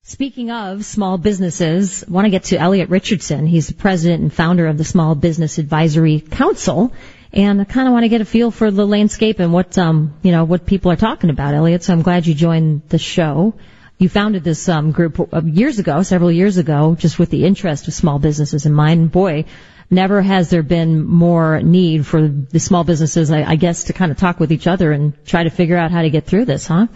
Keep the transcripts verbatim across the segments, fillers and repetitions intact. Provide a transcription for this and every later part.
Speaking of small businesses, I want to get to Elliot Richardson. He's the president and founder of the Small Business Advisory Council, and I kind of want to get a feel for the landscape and what um you know what people are talking about, Elliot. So I'm glad you joined the show. You founded this um group years ago, several years ago, just with the interest of small businesses in mind. And boy, never has there been more need for the small businesses, I, I guess, to kind of talk with each other and try to figure out how to get through this, huh?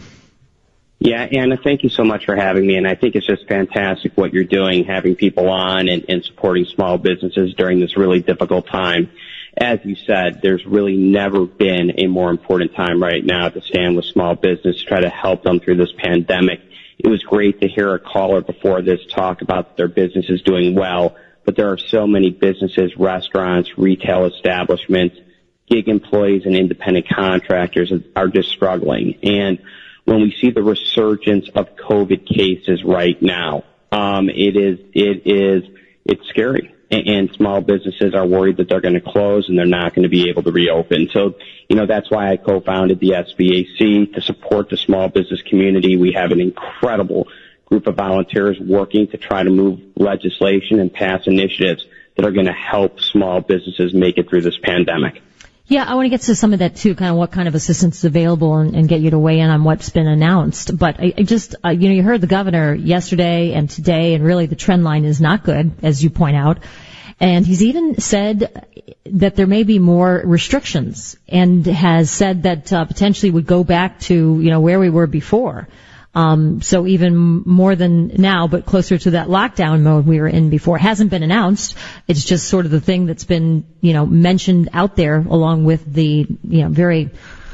Yeah, Anna, thank you so much for having me, and I think it's just fantastic what you're doing, having people on and, and supporting small businesses during this really difficult time. As you said, there's really never been a more important time right now to stand with small business, try to help them through this pandemic. It was great to hear a caller before this talk about their business is doing well, but there are so many businesses, restaurants, retail establishments, gig employees, and independent contractors are just struggling. And when we see the resurgence of COVID cases right now, um, it is, it is, it's scary. And, and small businesses are worried that they're going to close and they're not going to be able to reopen. So, you know, that's why I co-founded the S B A C to support the small business community. We have an incredible group of volunteers working to try to move legislation and pass initiatives that are going to help small businesses make it through this pandemic. Yeah, I want to get to some of that too, kind of what kind of assistance is available and, and get you to weigh in on what's been announced. But I, I just, uh, you know, you heard the governor yesterday and today, and really the trend line is not good, as you point out. And he's even said that there may be more restrictions, and has said that uh, potentially would go back to, you know, where we were before. Um, so even more than now, but closer to that lockdown mode we were in before. It hasn't been announced. It's just sort of the thing that's been, you know, mentioned out there, along with the, you know, very,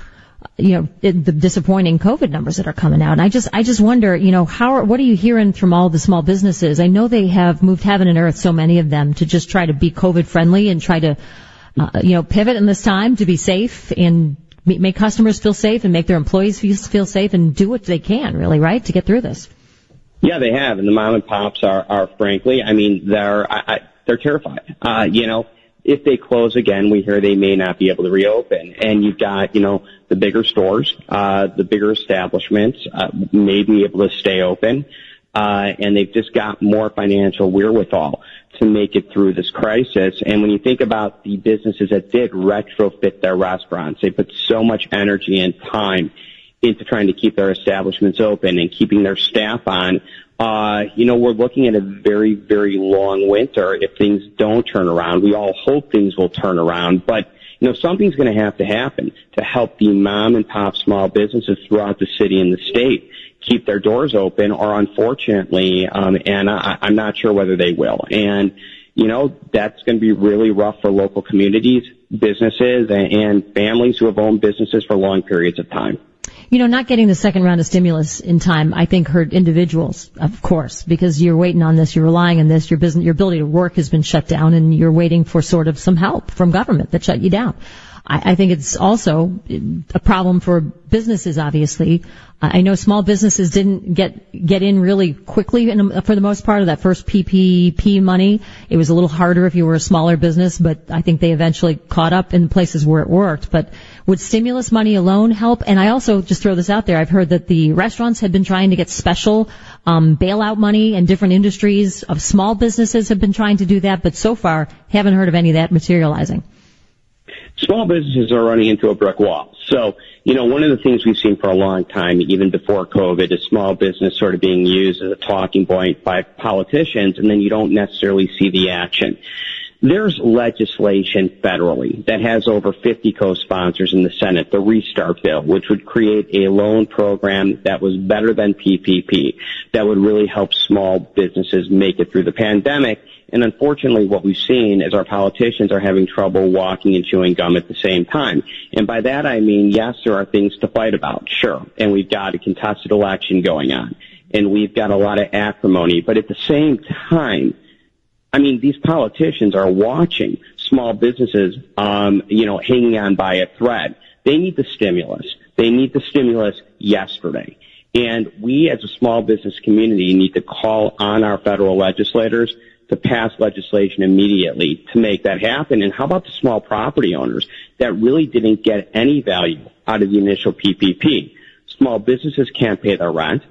you know, the disappointing COVID numbers that are coming out. And I just, I just wonder, you know, how, are, what are you hearing from all the small businesses? I know they have moved heaven and earth, so many of them, to just try to be COVID friendly and try to, uh, you know, pivot in this time to be safe and make customers feel safe and make their employees feel safe and do what they can, really, right, to get through this. Yeah, they have, and the mom and pops are, are frankly, I mean, they're I, I, they're terrified. Uh, you know, if they close again, we hear they may not be able to reopen. And you've got, you know, the bigger stores, uh, the bigger establishments uh, may be able to stay open, uh, and they've just got more financial wherewithal to make it through this crisis. And when you think about the businesses that did retrofit their restaurants, they put so much energy and time into trying to keep their establishments open and keeping their staff on. Uh, you know, we're looking at a very, very long winter if things don't turn around. We all hope things will turn around, but you know, something's going to have to happen to help the mom and pop small businesses throughout the city and the state keep their doors open, or unfortunately, um, and I, I'm not sure whether they will. And, you know, that's going to be really rough for local communities, businesses, and, and families who have owned businesses for long periods of time. You know, not getting the second round of stimulus in time, I think, hurt individuals, of course, because you're waiting on this, you're relying on this, your business, your ability to work has been shut down, and you're waiting for sort of some help from government that shut you down. I, I think it's also a problem for businesses, obviously. I know small businesses didn't get get in really quickly in, for the most part of that first P P P money. It was a little harder if you were a smaller business, but I think they eventually caught up in places where it worked. But would stimulus money alone help? And I also just throw this out there. I've heard that the restaurants had been trying to get special um bailout money, and different industries of small businesses have been trying to do that, but so far haven't heard of any of that materializing. Small businesses are running into a brick wall. So, you know, one of the things we've seen for a long time, even before COVID, is small business sort of being used as a talking point by politicians, and then you don't necessarily see the action. There's legislation federally that has over fifty co-sponsors in the Senate, the Restart Bill, which would create a loan program that was better than P P P, that would really help small businesses make it through the pandemic. And unfortunately, what we've seen is our politicians are having trouble walking and chewing gum at the same time. And by that, I mean, yes, there are things to fight about, sure. And we've got a contested election going on. And we've got a lot of acrimony. But at the same time, I mean, these politicians are watching small businesses, um, you know, hanging on by a thread. They need the stimulus. They need the stimulus yesterday. And we as a small business community need to call on our federal legislators to pass legislation immediately to make that happen. And how about the small property owners that really didn't get any value out of the initial P P P? Small businesses can't pay their rent.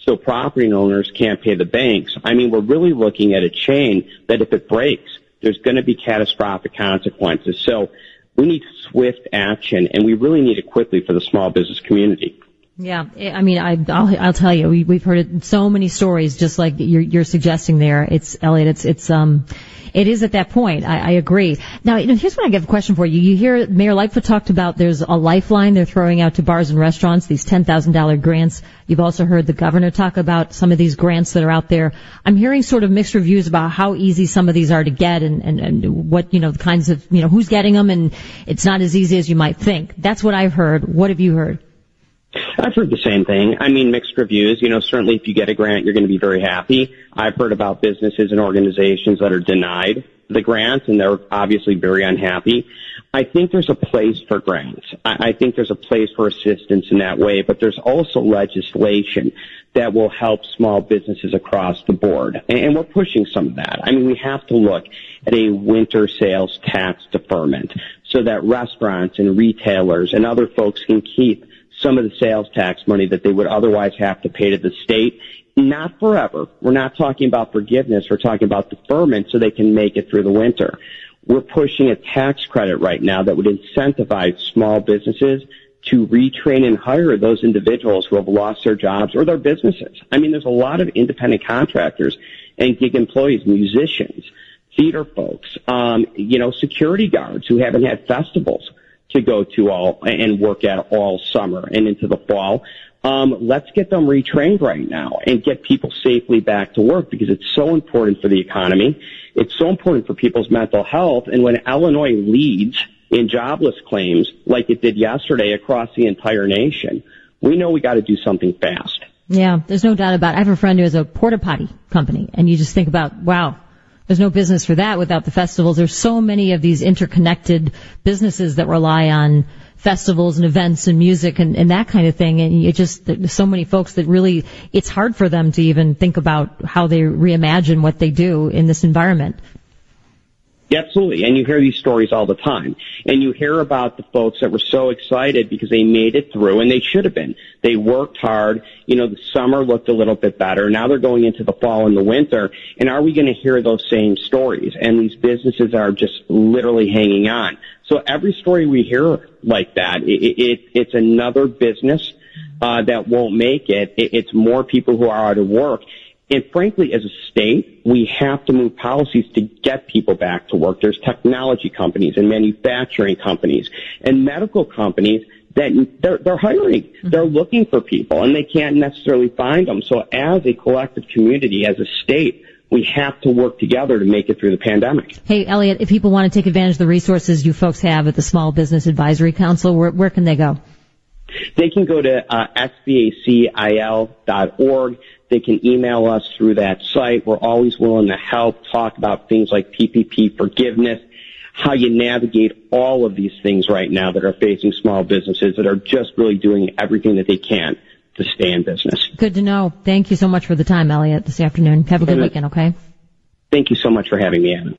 so property owners can't pay the banks. I mean, we're really looking at a chain that if it breaks, there's going to be catastrophic consequences. So we need swift action, and we really need it quickly for the small business community. Yeah, I mean, I, I'll, I'll tell you, we, we've heard it, so many stories, just like you're, you're suggesting there. It's, Elliot, it's, it's, um, it is at that point. I, I agree. Now, you know, here's what I have a question for you. You hear Mayor Lightfoot talked about there's a lifeline they're throwing out to bars and restaurants, these ten thousand dollars grants. You've also heard the governor talk about some of these grants that are out there. I'm hearing sort of mixed reviews about how easy some of these are to get and, and, and what, you know, the kinds of, you know, who's getting them, and it's not as easy as you might think. That's what I've heard. What have you heard? I've heard the same thing. I mean, mixed reviews. You know, certainly if you get a grant, you're going to be very happy. I've heard about businesses and organizations that are denied the grants, and they're obviously very unhappy. I think there's a place for grants. I, I think there's a place for assistance in that way, but there's also legislation that will help small businesses across the board, and, and we're pushing some of that. I mean, we have to look at a winter sales tax deferment so that restaurants and retailers and other folks can keep some of the sales tax money that they would otherwise have to pay to the state. Not forever. We're not talking about forgiveness. We're talking about deferment so they can make it through the winter. We're pushing a tax credit right now that would incentivize small businesses to retrain and hire those individuals who have lost their jobs or their businesses. I mean, there's a lot of independent contractors and gig employees, musicians, theater folks, um, you know, security guards who haven't had festivals to go to all and work at all summer and into the fall. Um, let's get them retrained right now and get people safely back to work, because it's so important for the economy. It's so important for people's mental health. And when Illinois leads in jobless claims like it did yesterday across the entire nation, we know we got to do something fast. Yeah, there's no doubt about it. I have a friend who has a porta potty company, and you just think about, wow, there's no business for that without the festivals. There's so many of these interconnected businesses that rely on festivals and events and music and, and that kind of thing. And you just, there's so many folks that really, it's hard for them to even think about how they reimagine what they do in this environment. Absolutely. And you hear these stories all the time. And you hear about the folks that were so excited because they made it through, and they should have been. They worked hard. You know, the summer looked a little bit better. Now they're going into the fall and the winter. And are we going to hear those same stories? And these businesses are just literally hanging on. So every story we hear like that, it, it, it's another business uh, that won't make it. it. It's more people who are out of work. And frankly, as a state, we have to move policies to get people back to work. There's technology companies and manufacturing companies and medical companies that they're, they're hiring. They're looking for people, and they can't necessarily find them. So as a collective community, as a state, we have to work together to make it through the pandemic. Hey, Elliot, if people want to take advantage of the resources you folks have at the Small Business Advisory Council, where, where can they go? They can go to uh, S B A C I L dot org. They can email us through that site. We're always willing to help, talk about things like P P P forgiveness, how you navigate all of these things right now that are facing small businesses that are just really doing everything that they can to stay in business. Good to know. Thank you so much for the time, Elliot, this afternoon. Have a good weekend, okay? Thank you so much for having me, Anna.